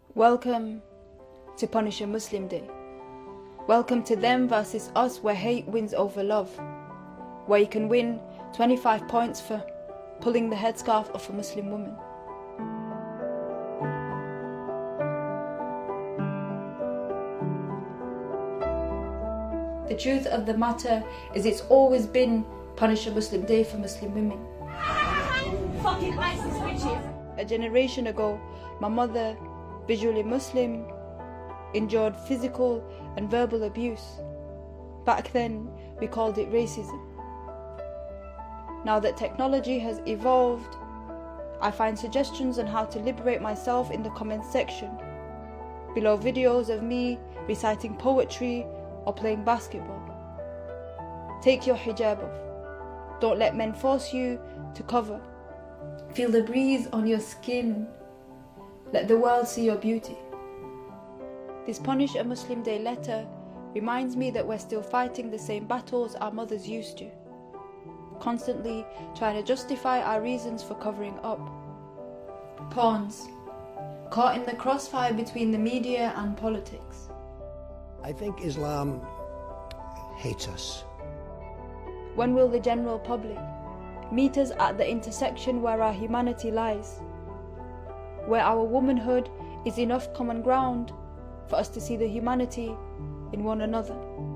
Welcome to Punish a Muslim Day. Welcome to them versus us, where hate wins over love, where you can win 25 points for pulling the headscarf off a Muslim woman. The truth of the matter is it's always been Punish a Muslim Day for Muslim women. Fucking ISIS witches. A generation ago, my mother, visually Muslim, endured physical and verbal abuse. Back then, we called it racism. Now that technology has evolved, I find suggestions on how to liberate myself in the comments section. Below videos of me reciting poetry or playing basketball. Take your hijab off. Don't let men force you to cover. Feel the breeze on your skin. Let the world see your beauty. This Punish a Muslim Day letter reminds me that we're still fighting the same battles our mothers used to, constantly trying to justify our reasons for covering up. Pawns, caught in the crossfire between the media and politics. I think Islam hates us. When will the general public meet us at the intersection where our humanity lies? Where our womanhood is enough common ground for us to see the humanity in one another?